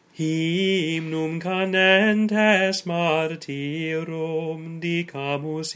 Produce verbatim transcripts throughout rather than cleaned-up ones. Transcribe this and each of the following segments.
Hymnum canentes martyrum dicamus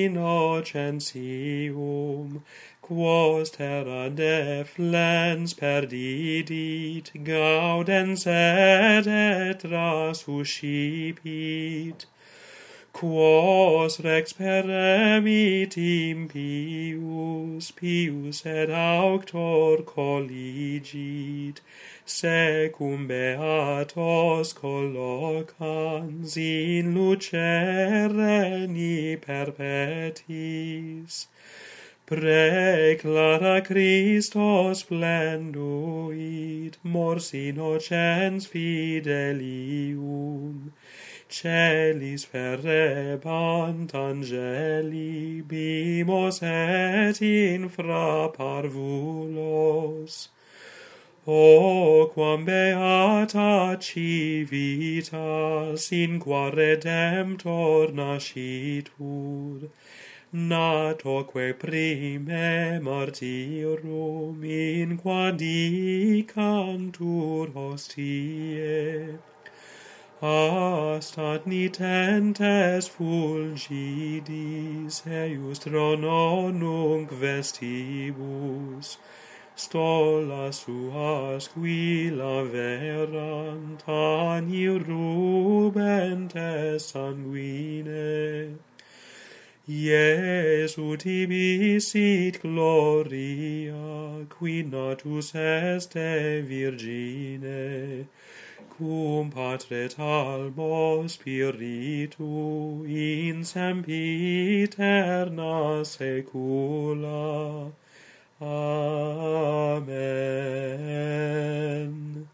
innocentium, quos terra deflens perdidit, gaudens et et resuscipit, quos rex peremit impius, pius et auctor colligit, secum beatos collocans in lucerni perpetis. Preclara Christos splenduit, mors innocens fidelium, celis ferrebant angeli, bimos et infra parvulos. O quam beata civitas, in qua Redemptor nascitur, natoque prime martyrum, in qua dicantur hostiae. Astat nitentes fulgidis, eius trono nunc vestibus, stola suas qui laverant, ani rubent sanguine. Iesu tibi sit gloria, qui natus este virgine, cum Patre Talmo Spiritu in sempiterna saecula. Amen.